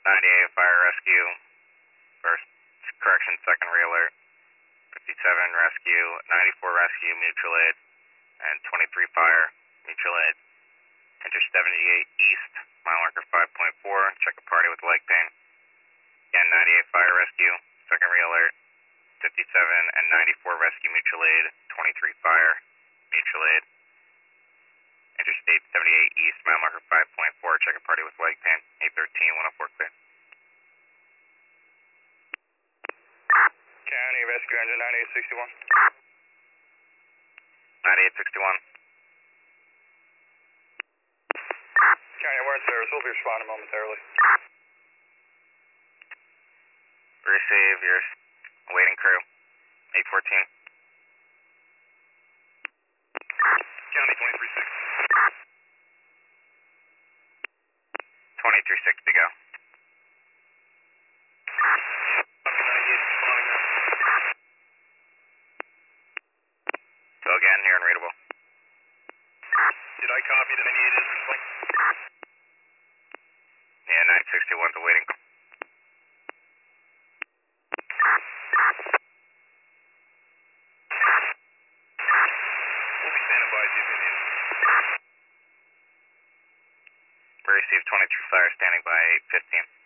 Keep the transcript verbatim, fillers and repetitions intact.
ninety-eight fire rescue, first, correction, second re-alert, fifty-seven rescue, ninety-four rescue, mutual aid, and twenty-three fire, mutual aid. Enter seventy-eight east, mile marker five point four, check a party with leg pain. Again, ninety-eight fire rescue, second re-alert, fifty-seven and ninety-four rescue, mutual aid, twenty-three fire, mutual aid. Interstate seventy-eight east, mile marker five point four, check a party with leg pain, eight thirteen, one oh four clear. County rescue engine ninety-eight sixty-one. ninety-eight sixty-one. County, we're in service. We'll be responding momentarily. Receive, you're awaiting crew, eight fourteen. County twenty-three six. twenty-three sixty, go. Go again, you're unreadable. Did I copy the ninety-eight is responding? Yeah, nine sixty-one's awaiting. We'll be standing by you if you need it. Receive twenty-three fire standing by eight fifteen.